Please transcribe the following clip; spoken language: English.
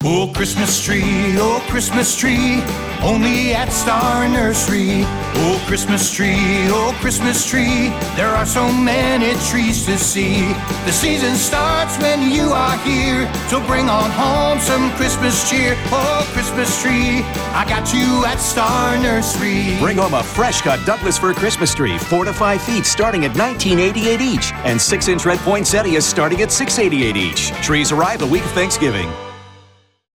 Oh, Christmas tree, only at Star Nursery. Oh, Christmas tree, there are so many trees to see. The season starts when you are here, so bring on home some Christmas cheer. Oh, Christmas tree, I got you at Star Nursery. Bring home a fresh-cut Douglas fir Christmas tree, 4 to 5 feet, starting at $19.88 each, and 6-inch red poinsettias starting at $6.88 each. Trees arrive the week of Thanksgiving.